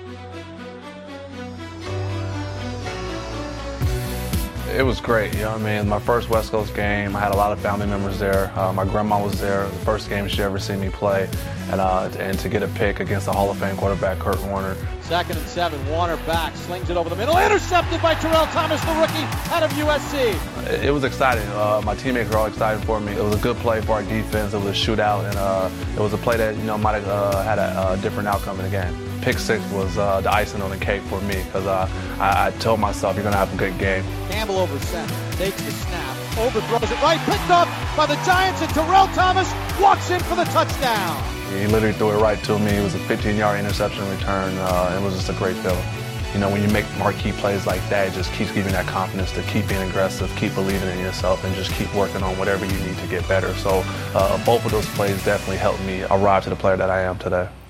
It was great, you know what I mean? My first West Coast game, I had a lot of family members there. My grandma was there, the first game she ever seen me play, and to get a pick against the Hall of Fame quarterback, Kurt Warner. 2nd and 7, Warner back, slings it over the middle, intercepted by Terrell Thomas, the rookie out of USC. It was exciting. My teammates were all excited for me. It was a good play for our defense. It was a shootout, and it was a play that might have had a different outcome in the game. Pick 6 was the icing on the cake for me because I told myself you're going to have a good game. Campbell over center, takes the snap, overthrows it right, picked up by the Giants, and Terrell Thomas walks in for the touchdown. He literally threw it right to me. It was a 15-yard interception return. It was just a great feeling. You know, when you make marquee plays like that, it just keeps giving you that confidence to keep being aggressive, keep believing in yourself, and just keep working on whatever you need to get better. So both of those plays definitely helped me arrive to the player that I am today.